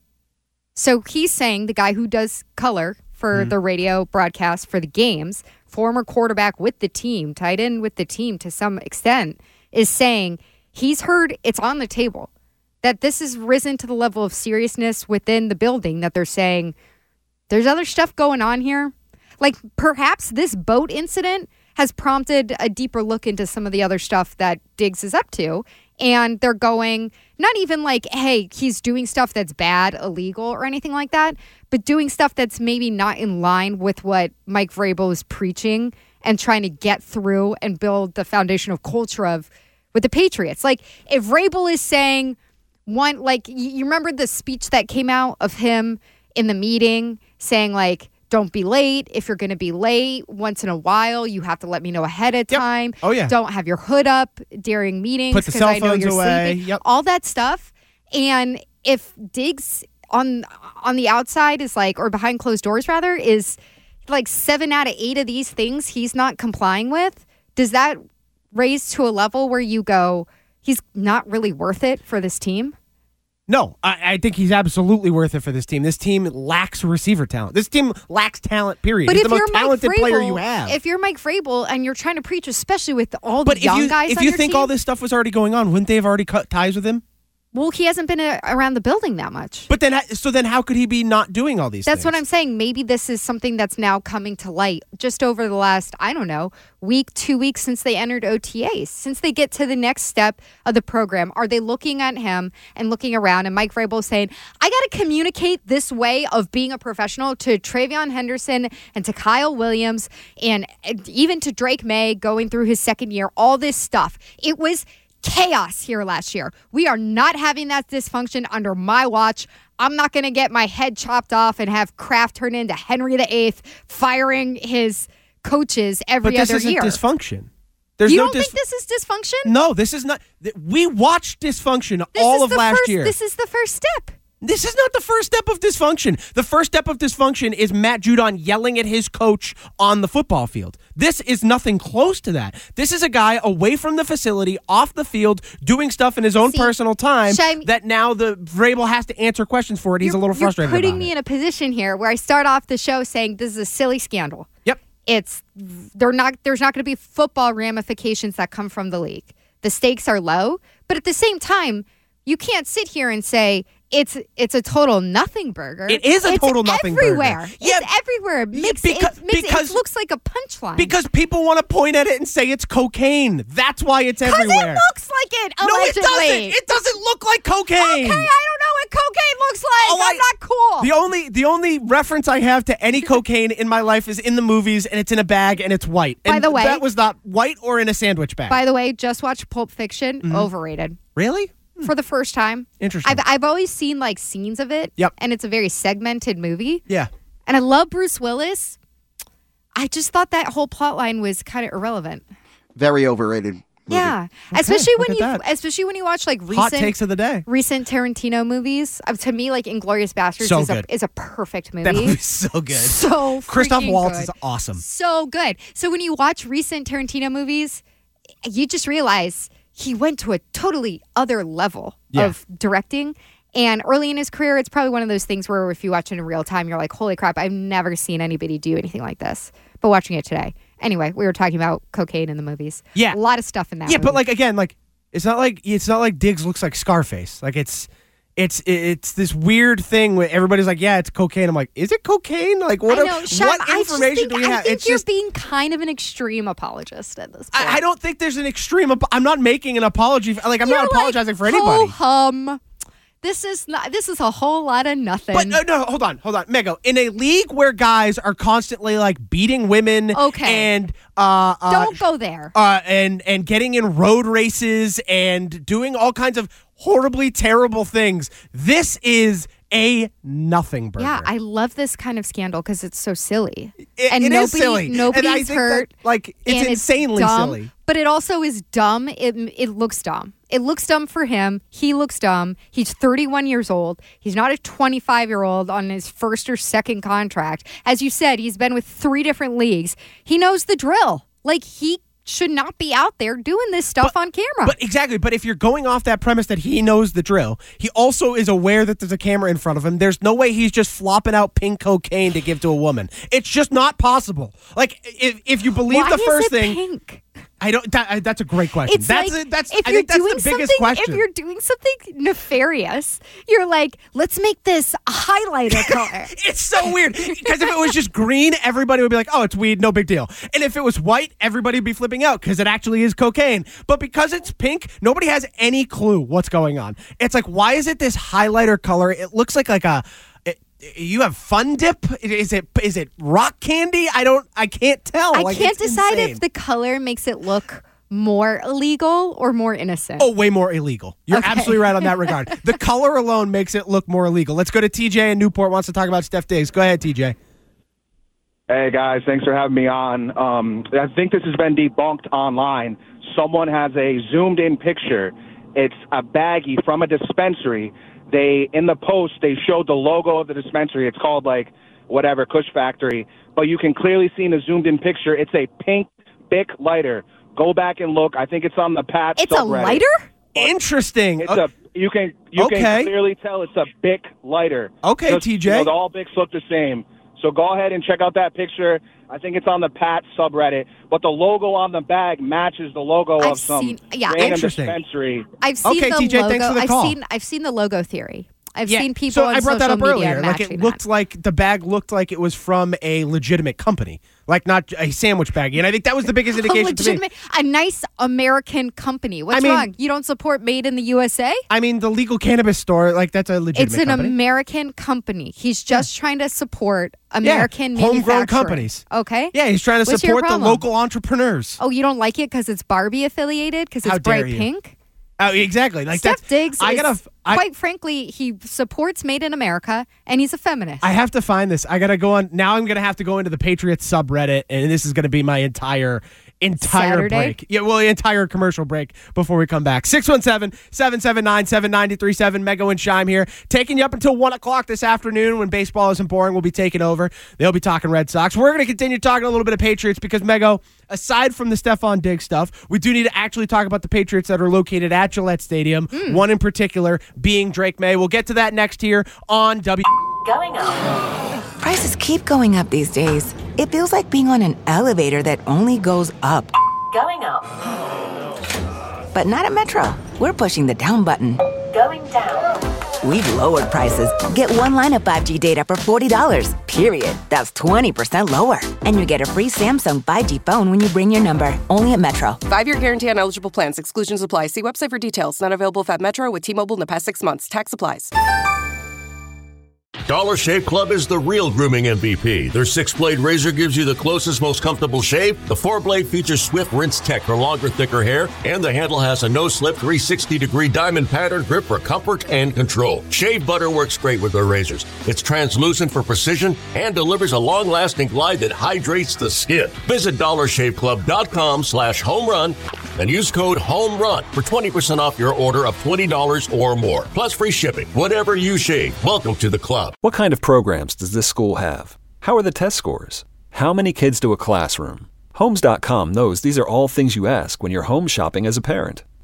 So he's saying, the guy who does color for mm-hmm. the radio broadcast for the games, former quarterback with the team, tight end with the team to some extent, is saying he's heard it's on the table, that this has risen to the level of seriousness within the building, that they're saying there's other stuff going on here. Like, perhaps this boat incident has prompted a deeper look into some of the other stuff that Diggs is up to. And they're going, not even like, hey, he's doing stuff that's bad, illegal, or anything like that, but doing stuff that's maybe not in line with what Mike Vrabel is preaching and trying to get through and build the foundation of culture of with the Patriots. Like, if Vrabel is saying one, like, you remember the speech that came out of him in the meeting saying, like, don't be late. If you're going to be late once in a while, you have to let me know ahead of Yep. time. Oh, yeah. Don't have your hood up during meetings Put the because cell I know phones you're away. sleeping. Yep. All that stuff. And if Diggs on on the outside is like, or behind closed doors rather, is like seven out of eight of these things he's not complying with, does that raise to a level where you go, he's not really worth it for this team? No, I, I think he's absolutely worth it for this team. This team lacks receiver talent. This team lacks talent, period. But he's if the you're most Mike talented Vrabel, player you have. If you're Mike Vrabel and you're trying to preach, especially with all but the if young you, guys if on you your think team, all this stuff was already going on, wouldn't they have already cut ties with him? well, he hasn't been a, around the building that much. But then, so then how could he be not doing all these That's things? what I'm saying. Maybe this is something that's now coming to light just over the last, I don't know, week, two weeks since they entered O T As. Since they get to the next step of the program, are they looking at him and looking around and Mike Vrabel saying, I got to communicate this way of being a professional to Travion Henderson and to Kyle Williams and even to Drake May going through his second year, all this stuff. It was chaos here last year. We are not having that dysfunction under my watch. I'm not going to get my head chopped off and have Kraft turn into Henry the Eighth, firing his coaches every but this other isn't year. dysfunction. There's you no don't dis- think this is dysfunction? No, this is not. th- We watched dysfunction This all is of the last first, year. This is the first step. This is not the first step of dysfunction. The first step of dysfunction is Matt Judon yelling at his coach on the football field. This is nothing close to that. This is a guy away from the facility, off the field, doing stuff in his own See, personal time Shay, that now the Vrabel has to answer questions for it. He's a little frustrated You're putting about me it. in a position here where I start off the show saying this is a silly scandal. Yep. It's they're not there's not going to be football ramifications that come from the league. The stakes are low, but at the same time, you can't sit here and say it's it's a total nothing burger. It is a It's total nothing burger. everywhere. Yeah, it's everywhere. It makes, because- it, makes because- it looks like a punchline. Because people want to point at it and say it's cocaine. That's why it's Because everywhere. it looks like it, no, it allegedly. doesn't. It doesn't look like cocaine. Okay, I don't know what cocaine looks like. Oh, I'm I- not cool. The only the only reference I have to any cocaine in my life is in the movies, and it's in a bag, and it's white. By And the way- that was not white or in a sandwich bag. By the way, just watch Pulp Fiction. Mm-hmm. Overrated. Really? For the first time. Interesting. I've I've always seen like scenes of it. Yep. And it's a very segmented movie. Yeah. And I love Bruce Willis. I just thought that whole plot line was kind of irrelevant. Very overrated. movie. Yeah. Okay, especially look when at you that. especially when you watch like Hot recent takes of the day. recent Tarantino movies. Uh, to me, like Inglourious Basterds So is a good. is a perfect movie. That movie's so good. So Christoph freaking Waltz good. is awesome. So good. So when you watch recent Tarantino movies, you just realize he went to a totally other level Yeah. of directing. And early in his career, it's probably one of those things where if you watch it in real time, you're like, holy crap, I've never seen anybody do anything like this. But watching it today. Anyway, we were talking about cocaine in the movies. Yeah. A lot of stuff in that Yeah, movie. but like again, like it's not like it's not like Diggs looks like Scarface. Like it's it's it's this weird thing where everybody's like, yeah, it's cocaine. I'm like, is it cocaine? Like what? I know, a, Sean, what I just information think, do we I have? think It's you're just being kind of an extreme apologist at this point. I, I don't think there's an extreme. Ap- I'm not making an apology. For, like I'm You're not apologizing like, for anybody. Ho-hum. This is not. This is a whole lot of nothing. But uh, no, hold on, hold on, Mego. In a league where guys are constantly like beating women, Okay. and uh, uh, Don't go there. uh, and and getting in road races and doing all kinds of horribly terrible things, this is a nothing burger. Yeah, I love this kind of scandal because it's so silly. It- and it nobody, is silly. Nobody's And I think hurt. that, like, it's and insanely dumb, silly. But it also is dumb. It it looks dumb. It looks dumb for him. He looks dumb. He's thirty-one years old. He's not a twenty-five-year-old on his first or second contract. As you said, he's been with three different leagues. He knows the drill. Like, he should not be out there doing this stuff on camera. But exactly, but if you're going off that premise that he knows the drill, he also is aware that there's a camera in front of him. There's no way he's just flopping out pink cocaine to give to a woman. It's just not possible. Like, if if you believe Why the first is it thing, pink? I don't. That, I, that's a great question. It's that's like, a, that's. if I you're think that's doing the biggest something, question. If you're doing something nefarious, you're like, let's make this a highlighter color. It's so weird because if it was just green, everybody would be like, "Oh, it's weed, no big deal." And if it was white, everybody would be flipping out because it actually is cocaine. But because it's pink, nobody has any clue what's going on. It's like, why is it this highlighter color? It looks like like a. It, you have Fun Dip? Is it is it rock candy? I don't. I can't tell. I Like, can't it's decide insane. if the color makes it look more illegal or more innocent. Oh, way more illegal. You're Okay. absolutely right on that regard. The color alone makes it look more illegal. Let's go to T J in Newport. Wants to talk about Steph Diggs. Go ahead, T J. Hey, guys. Thanks for having me on. Um, I think this has been debunked online. Someone has a zoomed-in picture. It's a baggie from a dispensary. They, in the post, they showed the logo of the dispensary. It's called, like, whatever, Kush Factory. But you can clearly see in the zoomed-in picture, it's a pink Bic lighter. Go back and look. I think it's on the Pat It's a subreddit. lighter? Interesting. It's a you can you Okay. can clearly tell it's a Bic lighter. Okay, Just, T J. You know, all Bics look the same. So go ahead and check out that picture. I think it's on the Pat subreddit, but the logo on the bag matches the logo I've of some seen- yeah, random Interesting. dispensary. I've seen Okay, the T J, logo. thanks for the I've call. seen I've seen the logo theory. I've Yeah, seen people so on I brought that social up media earlier. Like it matching looked that. like the bag looked like it was from a legitimate company, like not a sandwich baggie. And I think that was the biggest a indication to me. legitimate, a nice American company. What's I mean- wrong? You don't support Made in the U S A? I mean, the legal cannabis store, like that's a legitimate It's an company. American company. He's just trying to support American yeah, homegrown manufacturing. companies. Okay. Yeah, he's trying to What's your support the problem? local entrepreneurs. Oh, you don't like it because it's Barbie affiliated? Because it's How dare bright you. pink? Oh, exactly. Like Steph that's. Diggs I is, gotta. I, quite frankly, he supports Made in America, and he's a feminist. I have to find this. I gotta go on now. I'm gonna have to go into the Patriots subreddit, and this is gonna be my entire entire Saturday? break. Yeah, well, the entire commercial break before we come back. six one seven, seven seven nine, seven nine three seven. Mego and Shime here, taking you up until one o'clock this afternoon when baseball isn't boring. We'll be taking over. They'll be talking Red Sox. We're gonna continue talking a little bit of Patriots because Mego, aside from the Stephon Diggs stuff, we do need to actually talk about the Patriots that are located at Gillette Stadium. Mm. One in particular being Drake May. We'll get to that next here on W. Going up. Prices keep going up these days. It feels like being on an elevator that only goes up. Going up. But not at Metro. We're pushing the down button. Going down. We've lowered prices. Get one line of five G data for forty dollars, period. That's twenty percent lower. And you get a free Samsung five G phone when you bring your number. Only at Metro. Five-year guarantee on eligible plans. Exclusions apply. See website for details. Not available if at Metro with T-Mobile in the past six months. Tax applies. Dollar Shave Club is the real grooming M V P. Their six-blade razor gives you the closest, most comfortable shave. The four-blade features swift rinse tech for longer, thicker hair, and the handle has a no-slip three sixty degree diamond pattern grip for comfort and control. Shave butter works great with their razors. It's translucent for precision and delivers a long-lasting glide that hydrates the skin. Visit dollar shave club dot com slash home run and use code HOMERUN for twenty percent off your order of twenty dollars or more. Plus free shipping. Whatever you shave, welcome to the club. What kind of programs does this school have? How are the test scores? How many kids do a classroom? Homes dot com knows these are all things you ask when you're home shopping as a parent.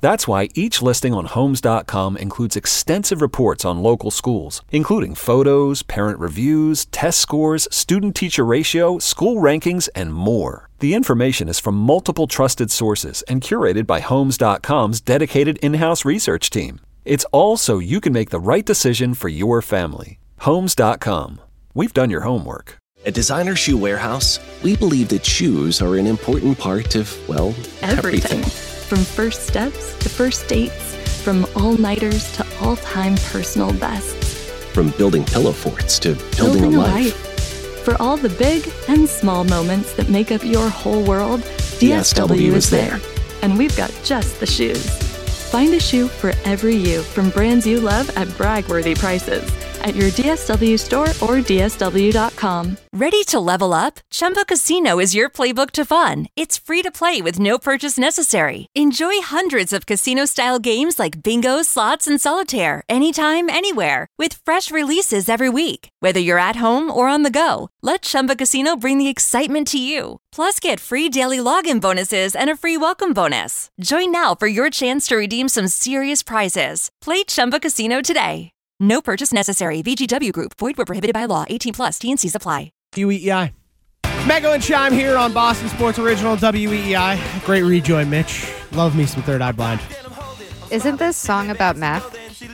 That's why each listing on Homes dot com includes extensive reports on local schools, including photos, parent reviews, test scores, student-teacher ratio, school rankings, and more. The information is from multiple trusted sources and curated by Homes dot com's dedicated in-house research team. It's all so you can make the right decision for your family. Homes dot com. We've done your homework. At Designer Shoe Warehouse, we believe that shoes are an important part of, well, everything. everything. From first steps to first dates, from all-nighters to all-time personal bests. From building pillow forts to building, Building a a life. life. For all the big and small moments that make up your whole world, D S W is there. And we've got just the shoes. Find a shoe for every you from brands you love at brag-worthy prices at your D S W store or D S W dot com. Ready to level up? Chumba Casino is your playbook to fun. It's free to play with no purchase necessary. Enjoy hundreds of casino-style games like bingo, slots, and solitaire anytime, anywhere with fresh releases every week. Whether you're at home or on the go, let Chumba Casino bring the excitement to you. Plus, get free daily login bonuses and a free welcome bonus. Join now for your chance to redeem some serious prizes. Play Chumba Casino today. No purchase necessary. V G W Group. Void where prohibited by law. eighteen plus. T and C's apply. W E E I. Mego and Chime here on Boston Sports Original W E E I. Great rejoin, Mitch. Love me some Third Eye Blind. Isn't this song about meth?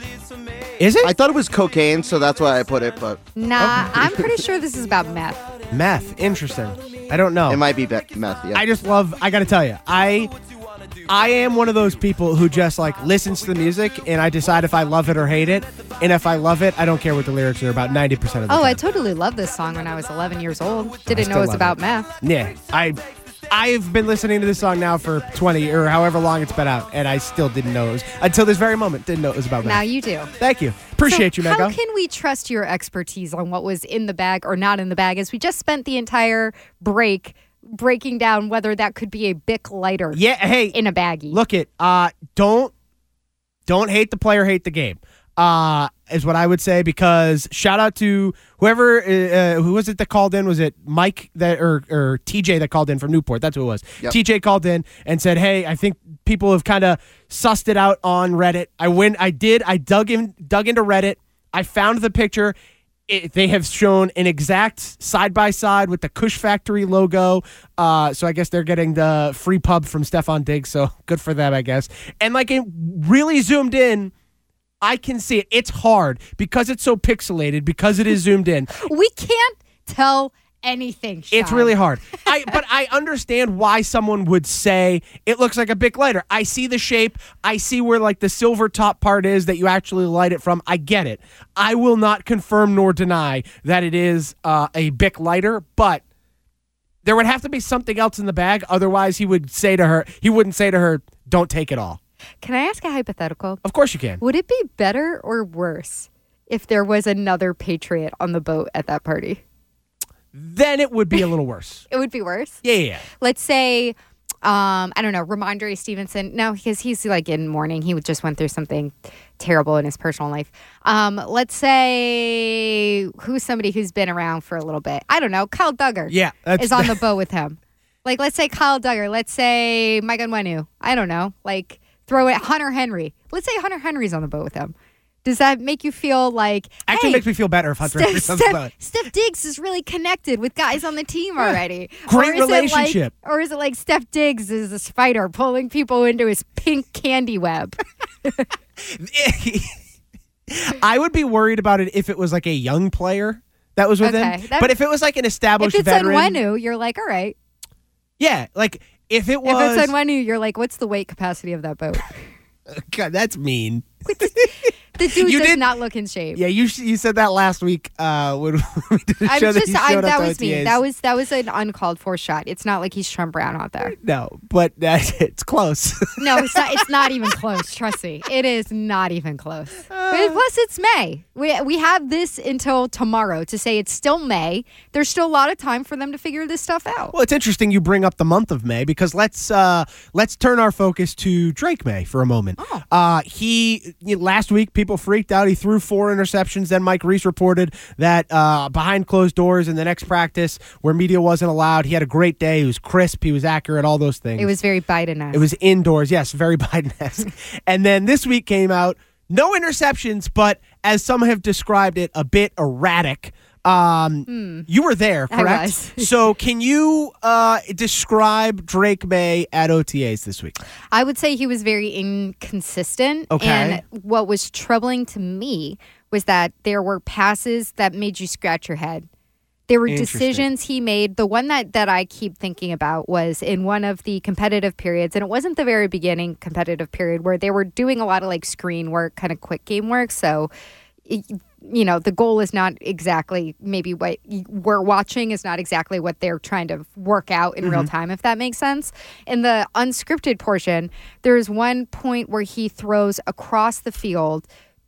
Is it? I thought it was cocaine, so that's why I put it, but... Nah, I'm pretty sure this is about meth. Meth. Interesting. I don't know. It might be be- meth, yeah. I just love, I gotta tell you, I I am one of those people who just like listens to the music and I decide if I love it or hate it. And if I love it, I don't care what the lyrics are about ninety percent of the Oh, time. I totally loved this song when I was eleven years old. Didn't still know it was love about it. meth. Yeah, I, I've been listening to this song now for twenty or however long it's been out, and I still didn't know it was, until this very moment, didn't know it was about Now meth. you do. Thank you. Appreciate so you, Mego. How can we trust your expertise on what was in the bag or not in the bag as we just spent the entire break breaking down whether that could be a Bic lighter Yeah, hey, in a baggie? Look it, uh, don't, don't hate the player, hate the game. Uh, is what I would say, because shout out to whoever, uh, who was it that called in? Was it Mike that or or T J that called in from Newport? That's who it was. Yep. T J called in and said, "Hey, I think people have kind of sussed it out on Reddit." I went, I did, I dug in, dug into Reddit. I found the picture. It, they have shown an exact side by side with the Kush Factory logo. Uh, so I guess they're getting the free pub from Stefan Diggs. So good for them, I guess. And like it really zoomed in. I can see it. It's hard because it's so pixelated, because it is zoomed in. We can't tell anything, Sean. It's really hard. I but I understand why someone would say it looks like a Bic lighter. I see the shape. I see where like the silver top part is that you actually light it from. I get it. I will not confirm nor deny that it is uh, a Bic lighter, but there would have to be something else in the bag. Otherwise, he would say to her, he wouldn't say to her, "Don't take it all." Can I ask a hypothetical? Of course you can. Would it be better or worse if there was another Patriot on the boat at that party? Then it would be a little worse. It would be worse? Yeah, yeah, yeah. Let's say, um, I don't know, Ramondre Stevenson. No, because he's like in mourning. He just went through something terrible in his personal life. Um, let's say, who's somebody who's been around for a little bit? I don't know. Kyle Duggar Yeah, that's- is on the boat with him. Like, let's say Kyle Duggar. Let's say Mike Onwenu. I don't know. Like, throw it Hunter Henry. Let's say Hunter Henry's on the boat with him. Does that make you feel like, Actually hey, makes me feel better if Hunter Henry's on the Steph, boat. Steph Diggs is really connected with guys on the team already. Great Or is it relationship. Like, or is it like Steph Diggs is a spider pulling people into his pink candy web? I would be worried about it if it was like a young player that was with Okay, him. that- But if it was like an established If it's veteran, Onwenu, you're like, all right. yeah, like if it was, If it's Onwenu, you're like, what's the weight capacity of that boat? God, that's mean. The dude You does did- not look in shape. Yeah, you you said that last week uh, when we did a I show was that just, he I, showed up that to was me. O T As. That was that was an uncalled for shot. It's not like he's Trump Brown out there. No, but that, it's close. No, it's not. It's not even close. Trust me, it is not even close. But plus, it's May. We we have this until tomorrow to say it's still May. There's still a lot of time for them to figure this stuff out. Well, it's interesting you bring up the month of May because let's uh, let's turn our focus to Drake May for a moment. Oh. Uh, he you know, last week people people freaked out. He threw four interceptions. Then Mike Reese reported that uh, behind closed doors in the next practice where media wasn't allowed, he had a great day. He was crisp. He was accurate, all those things. It was very Biden-esque. It was indoors. Yes, very Biden-esque. And then this week came out, no interceptions, but as some have described it, a bit erratic. Um, Hmm. You were there, I correct? was. So can you uh, describe Drake May at O T As this week? I would say he was very inconsistent. Okay. And what was troubling to me was that there were passes that made you scratch your head. There were Interesting. decisions he made. The one that, that I keep thinking about was in one of the competitive periods, and it wasn't the very beginning competitive period where they were doing a lot of like screen work, kind of quick game work. So, it, you know, the goal is not exactly maybe what we're watching is not exactly what they're trying to work out in Mhm. real time, if that makes sense. In the unscripted portion, there's one point where he throws across the field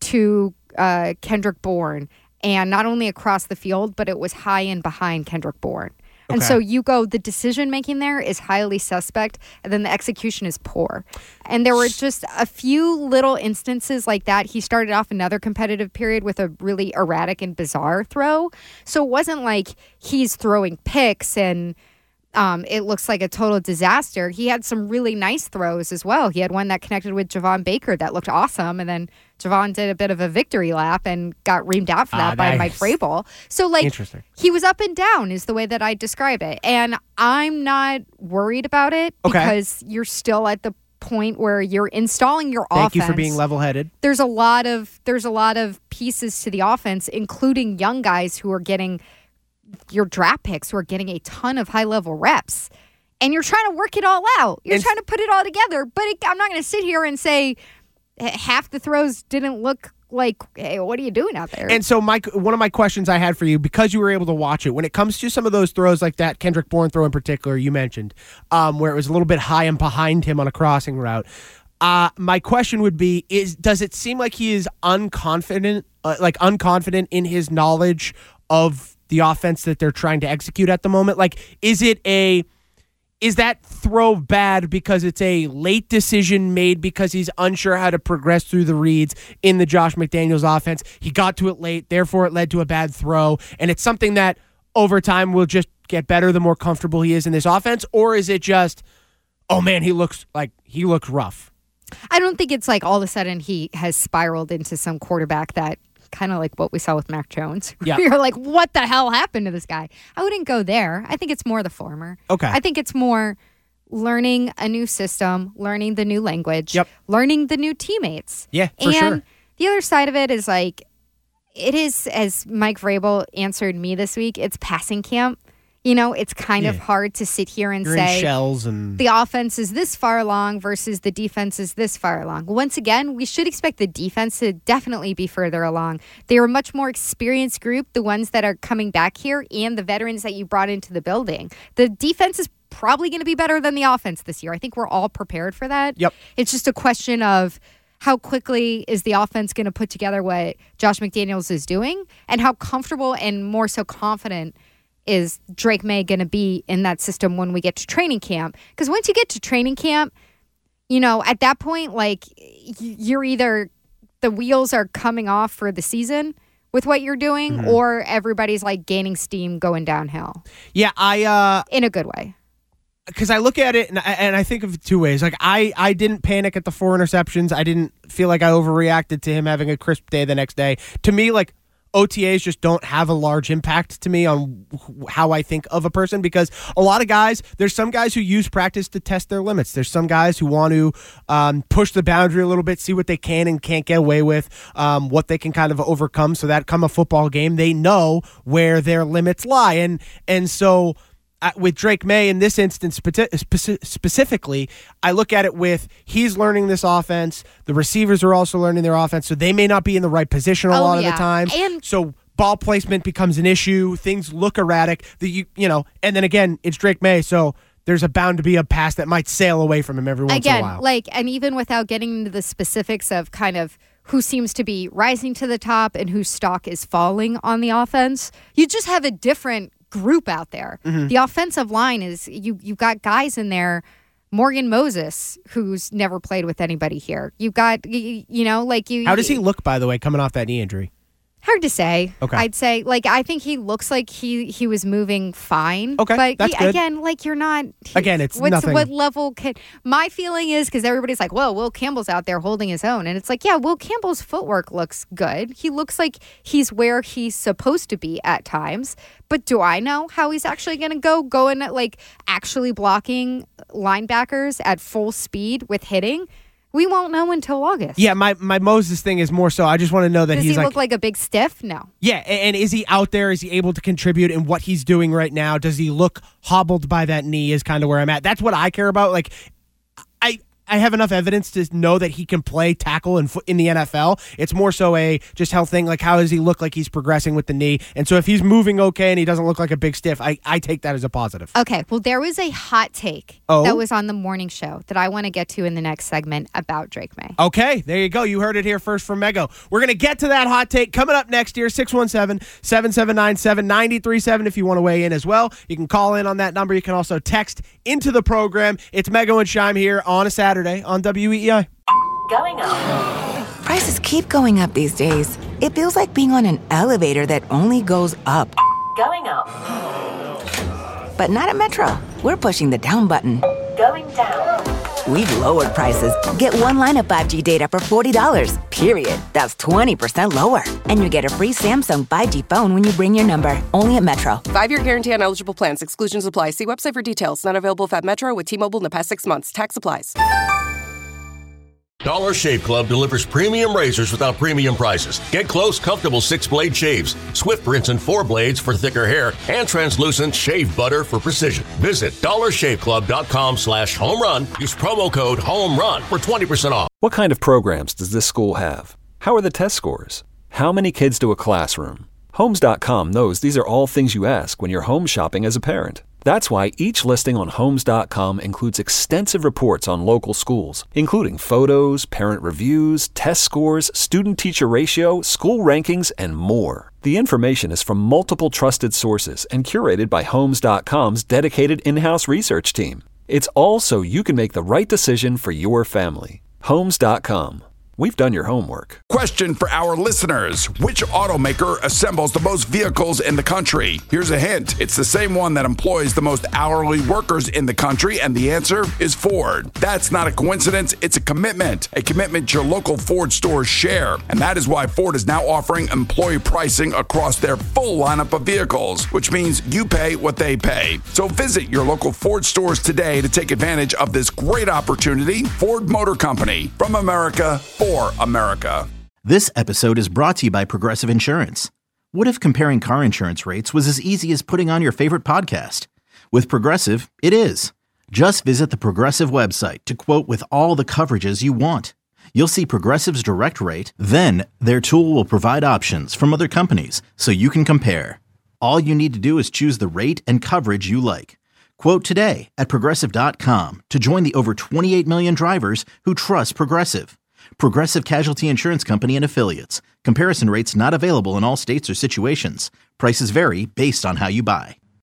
to uh, Kendrick Bourne. And not only across the field, but it was high and behind Kendrick Bourne. And Okay. so you go, the decision making there is highly suspect, and then the execution is poor. And there were just a few little instances like that. He started off another competitive period with a really erratic and bizarre throw. So it wasn't like he's throwing picks and um, it looks like a total disaster. He had some really nice throws as well. He had one that connected with Javon Baker that looked awesome, and then Javon did a bit of a victory lap and got reamed out for that Ah, by nice. Mike Vrabel. So, like, Interesting. he was up and down is the way that I describe it. And I'm not worried about it Okay. because you're still at the point where you're installing your Thank offense. you for being level-headed. There's a lot of there's a lot of pieces to the offense, including young guys who are getting your draft picks who are getting a ton of high-level reps. And you're trying to work it all out. You're And- trying to put it all together. But it, I'm not going to sit here and say h- half the throws didn't look like, hey, what are you doing out there? And so, Mike, one of my questions I had for you, because you were able to watch it, when it comes to some of those throws like that Kendrick Bourne throw in particular, you mentioned, um, where it was a little bit high and behind him on a crossing route. Uh, my question would be: Is does it seem like he is unconfident, uh, like unconfident in his knowledge of the offense that they're trying to execute at the moment? Like, is it a Is that throw bad because it's a late decision made because he's unsure how to progress through the reads in the Josh McDaniels offense? He got to it late, therefore it led to a bad throw, and it's something that over time will just get better the more comfortable he is in this offense? Or is it just, oh man, he looks like he looks rough? I don't think it's like all of a sudden he has spiraled into some quarterback that kind of like what we saw with Mac Jones. Yeah. You're like, what the hell happened to this guy? I wouldn't go there. I think it's more the former. Okay. I think it's more learning a new system, learning the new language, Yep. learning the new teammates. Yeah, for and sure. the other side of it is like, it is, as Mike Vrabel answered me this week, it's passing camp. You know, it's kind of Yeah. hard to sit here and You're say in shells and the offense is this far along versus the defense is this far along. Once again, we should expect the defense to definitely be further along. They're a much more experienced group, the ones that are coming back here and the veterans that you brought into the building. The defense is probably going to be better than the offense this year. I think we're all prepared for that. Yep. It's just a question of how quickly is the offense going to put together what Josh McDaniels is doing, and how comfortable and more so confident is Drake May going to be in that system when we get to training camp? Because once you get to training camp, you know, at that point, like, y- you're either the wheels are coming off for the season with what you're doing, Mhm. or everybody's like gaining steam going downhill yeah, I uh in a good way. because I look at it and I, and I think of it two ways. Like I, I didn't panic at the four interceptions. I didn't feel like I overreacted to him having a crisp day the next day. To me, like O T As just don't have a large impact to me on wh- how I think of a person, because a lot of guys, there's some guys who use practice to test their limits. There's some guys who want to um, push the boundary a little bit, see what they can and can't get away with, um, what they can kind of overcome, so that come a football game, they know where their limits lie. And and so Uh, with Drake May in this instance speci- speci- specifically, I look at it with he's learning this offense. The receivers are also learning their offense, so they may not be in the right position a Oh, lot of yeah. the time. And- so ball placement becomes an issue. Things look erratic. The you you know, and then again, it's Drake May, so there's a bound to be a pass that might sail away from him every once Again, in a while. like, and even without getting into the specifics of kind of who seems to be rising to the top and whose stock is falling on the offense, you just have a different group out there. Mhm. The offensive line is you you've got guys in there, Morgan Moses, who's never played with anybody here. You've got, you, you know, like you. How does he look, by the way, coming off that knee injury? Hard to say. Okay. I'd say, like, I think he looks like he, he was moving fine. Okay, But that's he- good. again, like, you're not. Again, it's what's, nothing. What level can. My feeling is because everybody's like, well, Will Campbell's out there holding his own. And it's like, yeah, Will Campbell's footwork looks good. He looks like he's where he's supposed to be at times. But do I know how he's actually going to go? Going, like, actually blocking linebackers at full speed with hitting? We won't know until August. Yeah, my, my Moses thing is more so I just want to know that Does he's he like. look like a big stiff? No. Yeah, a- and is he out there? Is he able to contribute in what he's doing right now? Does he look hobbled by that knee is kind of where I'm at. That's what I care about. Like, I I have enough evidence to know that he can play tackle in, fo- in the N F L. It's more so a just health thing. Like, how does he look like he's progressing with the knee? And so if he's moving okay and he doesn't look like a big stiff, I, I take that as a positive. Okay, well, there was a hot take Oh? that was on the morning show that I want to get to in the next segment about Drake May. Okay, there you go. You heard it here first from Mego. We're going to get to that hot take coming up next year, six one seven, seven seven nine, seven nine three seven if you want to weigh in as well. You can call in on that number. You can also text into the program. It's Mego and Shime here on a Saturday on W E E I. Going up. Prices keep going up these days. It feels like being on an elevator that only goes up. Going up. But not at Metro. We're pushing the down button. Going down. We've lowered prices. Get one line of five G data for forty dollars, period. That's twenty percent lower. And you get a free Samsung five G phone when you bring your number. Only at Metro. Five-year guarantee on eligible plans. Exclusions apply. See website for details. Not available if at Metro with T-Mobile in the past six months. Tax applies. Dollar Shave Club delivers premium razors without premium prices. Get close, comfortable six-blade shaves, Swift rinse and four blades for thicker hair, and translucent shave butter for precision. Visit dollar shave club dot com slash home run. Use promo code HOMERUN for twenty percent off. What kind of programs does this school have? How are the test scores? How many kids do a classroom? Homes dot com knows these are all things you ask when you're home shopping as a parent. That's why each listing on Homes dot com includes extensive reports on local schools, including photos, parent reviews, test scores, student-teacher ratio, school rankings, and more. The information is from multiple trusted sources and curated by Homes dot com's dedicated in-house research team. It's all so you can make the right decision for your family. Homes dot com. We've done your homework. Question for our listeners. Which automaker assembles the most vehicles in the country? Here's a hint. It's the same one that employs the most hourly workers in the country, and the answer is Ford. That's not a coincidence. It's a commitment. A commitment your local Ford stores share. And that is why Ford is now offering employee pricing across their full lineup of vehicles, which means you pay what they pay. So visit your local Ford stores today to take advantage of this great opportunity. Ford Motor Company. From America, for America. This episode is brought to you by Progressive Insurance. What if comparing car insurance rates was as easy as putting on your favorite podcast? With Progressive, it is. Just visit the Progressive website to quote with all the coverages you want. You'll see Progressive's direct rate, then their tool will provide options from other companies so you can compare. All you need to do is choose the rate and coverage you like. Quote today at Progressive dot com to join the over twenty-eight million drivers who trust Progressive. Progressive Casualty Insurance Company and Affiliates. Comparison rates not available in all states or situations. Prices vary based on how you buy.